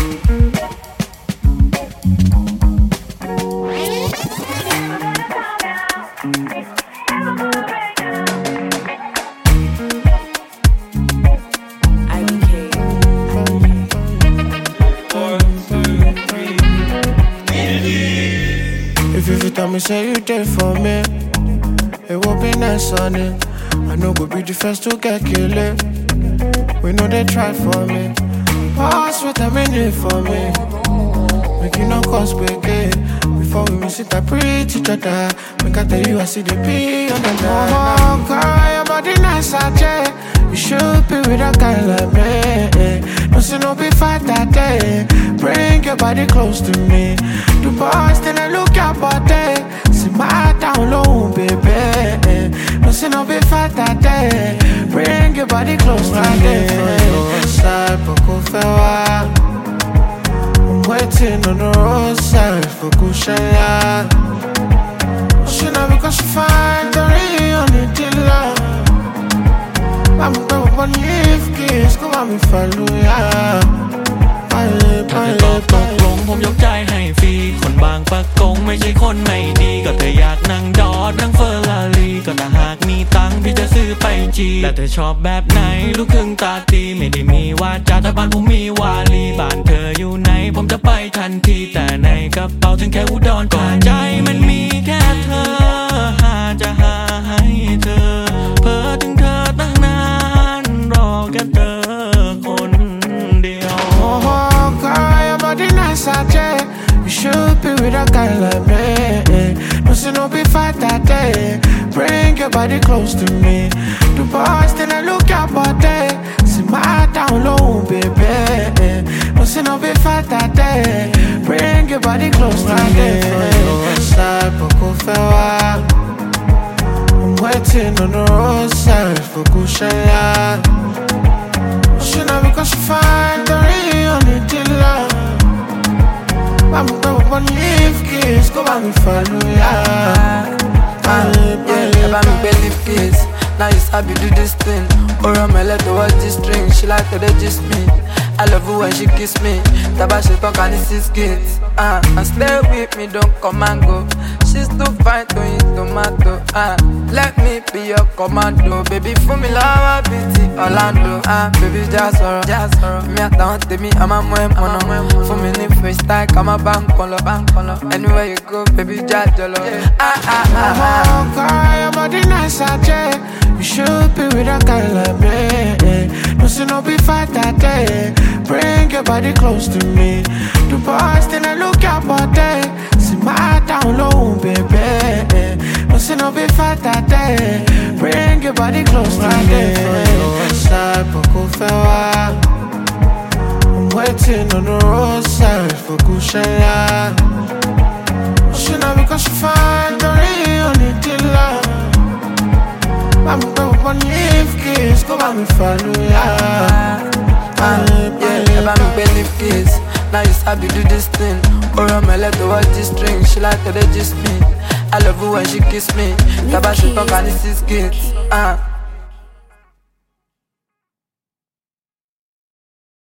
If you tell me say you there for me, it will be nice on it. I know go be the first to get killed. We know they try for me. Pass what I'm in it for me. Make you no cause break it. Before we miss it, I preach each other. Make I tell you I see the P on the line. Oh, girl, your body nice, I check. You should be with a guy like me. No see no be fight that day. Bring your body close to me. Do boss, then I look your body. See my down low, baby. No see no be fight that day. Bring your body close to me. Side, Poco Fewa. I'm waiting on the roadside for Kushaya. She know because she find the real dealer. I'm going to leave kiss, go on me follow ya. ตกลงผมยกใจให้ฟรีคนบางปะกงไม่ใช่คนไม่ดีก็เธออยากนั่งดอดนั่งเฟอร์รารี่ก็ถ้าหากมีตังค์พี่จะซื้อไปจีและเธอชอบแบบไหนลูกครึ่งตาตีไม่ได้มีวาจาแต่บ้านผมมีวาลีบ้านเธออยู่ไหนผมจะไปทันทีแต่ในกระเป๋าถึงแค่อุดรก่อนใจมันมีแค่เธอหาจะหาให้เธอเพ้อถึงเธอตั้งนานรอแค่เธอคนเดียว You should be with a guy like me. No see no be fight that day. Bring your body close to me. Do boss, then I look your body. See my down low, baby. No see no be fight that day. Bring your body close to me. Side, Poco Fewa. I'm waiting on the roadside for Kushaya. She know because she find the real dealer. I'm going to leave kiss, go on me follow ya. Never me believe kiss. Now you sabi do this thing. Or I'm a let her watch this string. She like to digest me. I love her when she kiss me. Taba she talk and this is kids. And stay with me, don't come and go. She's too fine to eat tomato. Let me be your commando. Baby, for me love, beauty, Orlando. Baby, just for me, I don't tell me, I'm a mono. For me, need first time, I'm a bank color. Anywhere you go, baby, just your love. Oh, girl, your body nice, I check. You should be with a guy like me. No see no be fight that day. Bring your body close to me. Do boss, then I look your body. See my down low, baby. No see no be fight that day. Bring your body close to me. Side, Poco Fewa. I'm waiting on the roadside for Kushaya. She know because she find the real dealer. I'm going to leave kiss, go on me follow ya. Never me believe kiss. Now you sabi do this thing. Or I'm a let her watch this string. She like to digest me. I love her when she kiss me. Taba she talk and this is kids.